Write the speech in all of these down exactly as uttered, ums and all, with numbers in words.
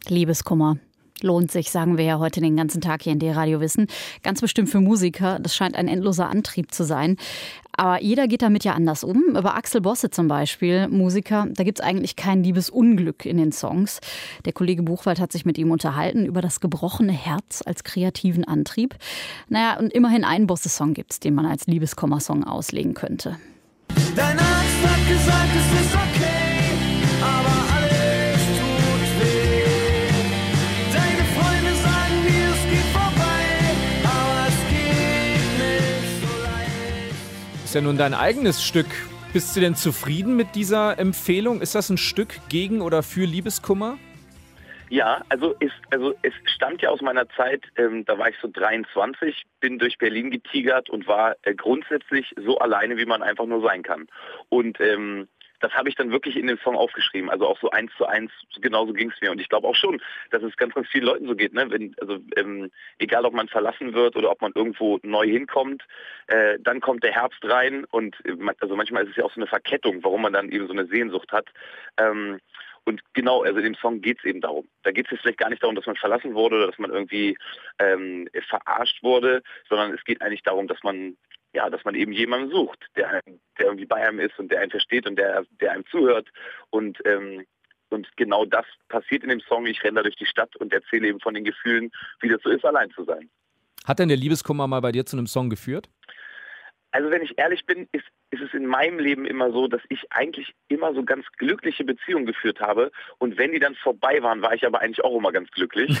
Liebeskummer. Lohnt sich, sagen wir ja heute den ganzen Tag hier in D-Radio Wissen. Ganz bestimmt für Musiker. Das scheint ein endloser Antrieb zu sein. Aber jeder geht damit ja anders um. Über Axel Bosse zum Beispiel, Musiker, da gibt es eigentlich kein Liebesunglück in den Songs. Der Kollege Buchwald hat sich mit ihm unterhalten über das gebrochene Herz als kreativen Antrieb. Naja, und immerhin einen Bosse-Song gibt es, den man als Liebeskummer-Song auslegen könnte. Dein Arzt hat gesagt, es ist okay, aber alles tut weh. Deine Freunde sagen dir, es geht vorbei, aber es geht nicht so leicht. Ist ja nun dein eigenes Stück. Bist du denn zufrieden mit dieser Empfehlung? Ist das ein Stück gegen oder für Liebeskummer? Ja, also es, also es stammt ja aus meiner Zeit, ähm, da war ich so dreiundzwanzig, bin durch Berlin getigert und war äh, grundsätzlich so alleine, wie man einfach nur sein kann. Und ähm, das habe ich dann wirklich in den Song aufgeschrieben, also auch so eins zu eins, genauso ging es mir. Und ich glaube auch schon, dass es ganz, ganz vielen Leuten so geht, ne? Wenn, also ähm, egal, ob man verlassen wird oder ob man irgendwo neu hinkommt, äh, dann kommt der Herbst rein und äh, also manchmal ist es ja auch so eine Verkettung, warum man dann eben so eine Sehnsucht hat. Ähm, Und genau, also in dem Song geht es eben darum. Da geht es jetzt vielleicht gar nicht darum, dass man verlassen wurde oder dass man irgendwie ähm, verarscht wurde, sondern es geht eigentlich darum, dass man ja, dass man eben jemanden sucht, der, einem, der irgendwie bei einem ist und der einen versteht und der, der einem zuhört. Und ähm, und genau das passiert in dem Song. Ich renne da durch die Stadt und erzähle eben von den Gefühlen, wie das so ist, allein zu sein. Hat denn der Liebeskummer mal bei dir zu einem Song geführt? Also wenn ich ehrlich bin, ist, ist es in meinem Leben immer so, dass ich eigentlich immer so ganz glückliche Beziehungen geführt habe. Und wenn die dann vorbei waren, war ich aber eigentlich auch immer ganz glücklich.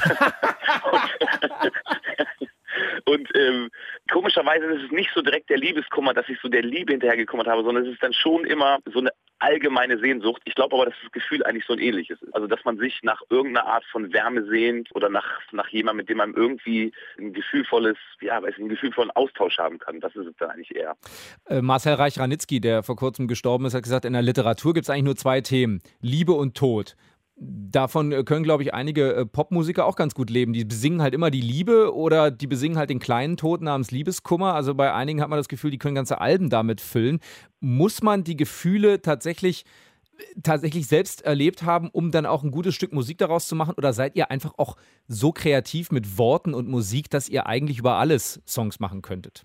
und und ähm, komischerweise ist es nicht so direkt der Liebeskummer, dass ich so der Liebe hinterhergekummert habe, sondern es ist dann schon immer so eine allgemeine Sehnsucht. Ich glaube aber, dass das Gefühl eigentlich so ein ähnliches ist. Also dass man sich nach irgendeiner Art von Wärme sehnt oder nach, nach jemandem, mit dem man irgendwie ein gefühlvolles, ja, weiß ich, einen gefühlvollen Austausch haben kann. Das ist es dann eigentlich eher. Äh, Marcel Reich-Ranitzky, der vor kurzem gestorben ist, hat gesagt, in der Literatur gibt es eigentlich nur zwei Themen, Liebe und Tod. Davon können, glaube ich, einige Popmusiker auch ganz gut leben. Die besingen halt immer die Liebe oder die besingen halt den kleinen Tod namens Liebeskummer. Also bei einigen hat man das Gefühl, die können ganze Alben damit füllen. Muss man die Gefühle tatsächlich, tatsächlich selbst erlebt haben, um dann auch ein gutes Stück Musik daraus zu machen? Oder seid ihr einfach auch so kreativ mit Worten und Musik, dass ihr eigentlich über alles Songs machen könntet?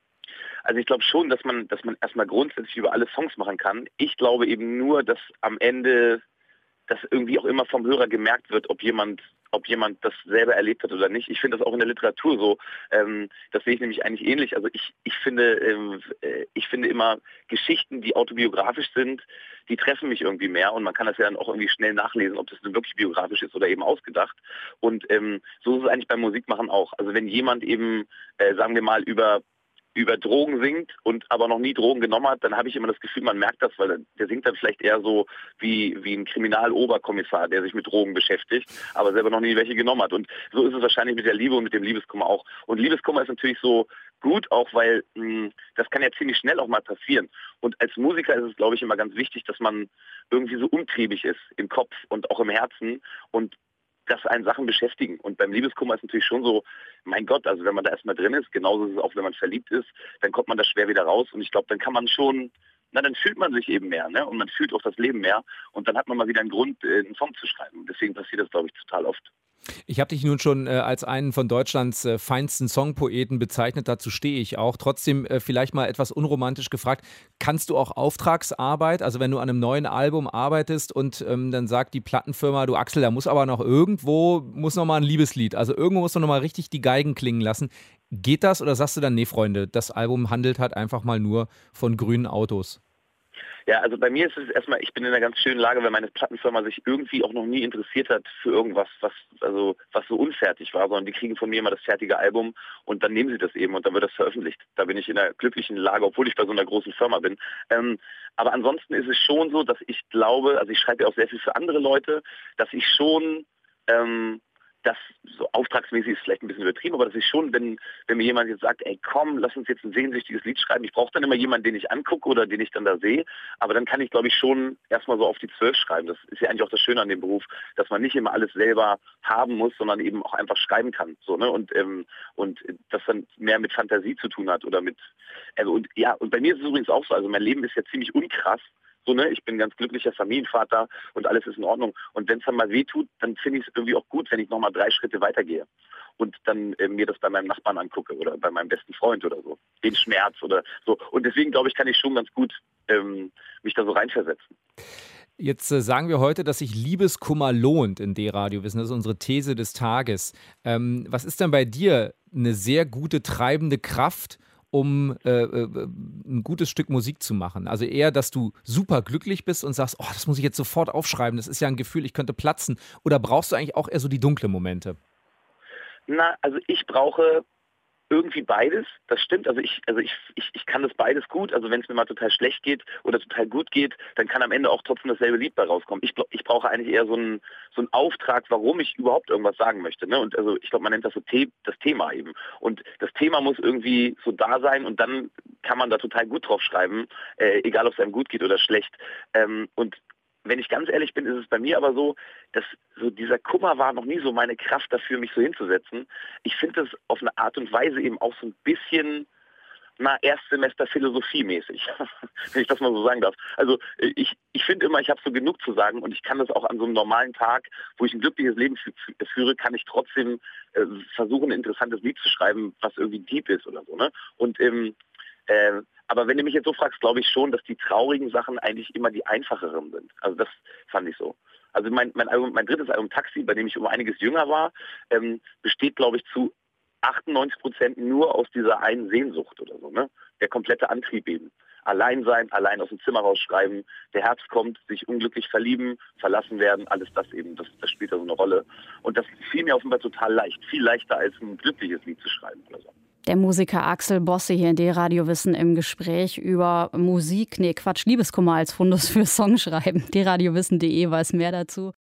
Also ich glaube schon, dass man, dass man erstmal grundsätzlich über alle Songs machen kann. Ich glaube eben nur, dass am Ende dass irgendwie auch immer vom Hörer gemerkt wird, ob jemand, ob jemand das selber erlebt hat oder nicht. Ich finde das auch in der Literatur so. Ähm, das sehe ich nämlich eigentlich ähnlich. Also ich, ich finde, ähm, ich finde immer Geschichten, die autobiografisch sind, die treffen mich irgendwie mehr und man kann das ja dann auch irgendwie schnell nachlesen, ob das denn wirklich biografisch ist oder eben ausgedacht. Und ähm, so ist es eigentlich beim Musikmachen auch. Also wenn jemand eben, äh, sagen wir mal, über über Drogen singt und aber noch nie Drogen genommen hat, dann habe ich immer das Gefühl, man merkt das, weil der singt dann vielleicht eher so wie, wie ein Kriminaloberkommissar, der sich mit Drogen beschäftigt, aber selber noch nie welche genommen hat. Und so ist es wahrscheinlich mit der Liebe und mit dem Liebeskummer auch. Und Liebeskummer ist natürlich so gut, auch weil mh, das kann ja ziemlich schnell auch mal passieren. Und als Musiker ist es, glaube ich, immer ganz wichtig, dass man irgendwie so umtriebig ist im Kopf und auch im Herzen und dass einen Sachen beschäftigen. Und beim Liebeskummer ist natürlich schon so, mein Gott, also wenn man da erstmal drin ist, genauso ist es auch, wenn man verliebt ist, dann kommt man da schwer wieder raus. Und ich glaube, dann kann man schon, na dann fühlt man sich eben mehr, ne? Und man fühlt auch das Leben mehr. Und dann hat man mal wieder einen Grund, einen Song zu schreiben. Deswegen passiert das, glaube ich, total oft. Ich habe dich nun schon äh, als einen von Deutschlands äh, feinsten Songpoeten bezeichnet, dazu stehe ich auch. Trotzdem äh, vielleicht mal etwas unromantisch gefragt, kannst du auch Auftragsarbeit, also wenn du an einem neuen Album arbeitest und ähm, dann sagt die Plattenfirma, du Axel, da muss aber noch irgendwo, muss noch mal ein Liebeslied, also irgendwo musst du noch mal richtig die Geigen klingen lassen. Geht das oder sagst du dann, nee Freunde, das Album handelt halt einfach mal nur von grünen Autos? Ja, also bei mir ist es erstmal, ich bin in einer ganz schönen Lage, weil meine Plattenfirma sich irgendwie auch noch nie interessiert hat für irgendwas, was also was so unfertig war, sondern die kriegen von mir immer das fertige Album und dann nehmen sie das eben und dann wird das veröffentlicht. Da bin ich in einer glücklichen Lage, obwohl ich bei so einer großen Firma bin. Ähm, aber ansonsten ist es schon so, dass ich glaube, also ich schreibe ja auch sehr viel für andere Leute, dass ich schon ähm, das so auftragsmäßig ist vielleicht ein bisschen übertrieben, aber dass ich schon, wenn, wenn mir jemand jetzt sagt, ey komm, lass uns jetzt ein sehnsüchtiges Lied schreiben, ich brauche dann immer jemanden, den ich angucke oder den ich dann da sehe, aber dann kann ich, glaube ich, schon erstmal so auf die Zwölf schreiben. Das ist ja eigentlich auch das Schöne an dem Beruf, dass man nicht immer alles selber haben muss, sondern eben auch einfach schreiben kann. So, ne? Und, ähm, und das dann mehr mit Fantasie zu tun hat oder mit, also und ja, und bei mir ist es übrigens auch so, also mein Leben ist ja ziemlich unkrass, So, ne, ich bin ein ganz glücklicher Familienvater und alles ist in Ordnung. Und wenn es dann mal weh tut, dann finde ich es irgendwie auch gut, wenn ich nochmal drei Schritte weitergehe und dann äh, mir das bei meinem Nachbarn angucke oder bei meinem besten Freund oder so. Den Schmerz oder so. Und deswegen, glaube ich, kann ich schon ganz gut ähm, mich da so reinversetzen. Jetzt äh, sagen wir heute, dass sich Liebeskummer lohnt in D-Radio Wissen. Das ist unsere These des Tages. Ähm, was ist denn bei dir eine sehr gute treibende Kraft, um äh, äh, ein gutes Stück Musik zu machen? Also eher, dass du super glücklich bist und sagst, oh, das muss ich jetzt sofort aufschreiben, das ist ja ein Gefühl, ich könnte platzen. Oder brauchst du eigentlich auch eher so die dunklen Momente? Na, also ich brauche irgendwie beides, das stimmt. Also ich, also ich, ich, ich kann das beides gut. Also wenn es mir mal total schlecht geht oder total gut geht, dann kann am Ende auch trotzdem dasselbe Lied bei rauskommen. Ich, ich brauche eigentlich eher so einen, so einen Auftrag, warum ich überhaupt irgendwas sagen möchte. Ne? Und also ich glaube, man nennt das so The- das Thema eben. Und das Thema muss irgendwie so da sein und dann kann man da total gut drauf schreiben, äh, egal ob es einem gut geht oder schlecht. Ähm, und wenn ich ganz ehrlich bin, ist es bei mir aber so, dass so dieser Kummer war noch nie so meine Kraft dafür, mich so hinzusetzen. Ich finde das auf eine Art und Weise eben auch so ein bisschen, na, Erstsemester Philosophie-mäßig, wenn ich das mal so sagen darf. Also ich, ich finde immer, ich habe so genug zu sagen und ich kann das auch an so einem normalen Tag, wo ich ein glückliches Leben fü- führe, kann ich trotzdem äh, versuchen, ein interessantes Lied zu schreiben, was irgendwie deep ist oder so. Ne? Und ähm, äh, aber wenn du mich jetzt so fragst, glaube ich schon, dass die traurigen Sachen eigentlich immer die einfacheren sind. Also das fand ich so. Also mein, mein, Album, mein drittes Album Taxi, bei dem ich um einiges jünger war, ähm, besteht, glaube ich, zu achtundneunzig Prozent nur aus dieser einen Sehnsucht oder so. Ne? Der komplette Antrieb eben. Allein sein, allein aus dem Zimmer rausschreiben, der Herbst kommt, sich unglücklich verlieben, verlassen werden, alles das eben, das, das spielt da so eine Rolle. Und das fiel mir offenbar total leicht, viel leichter als ein glückliches Lied zu schreiben oder so. Der Musiker Axel Bosse hier in D-Radio Wissen im Gespräch über Musik, nee Quatsch, Liebeskummer als Fundus für Songschreiben. d radio wissen punkt de weiß mehr dazu.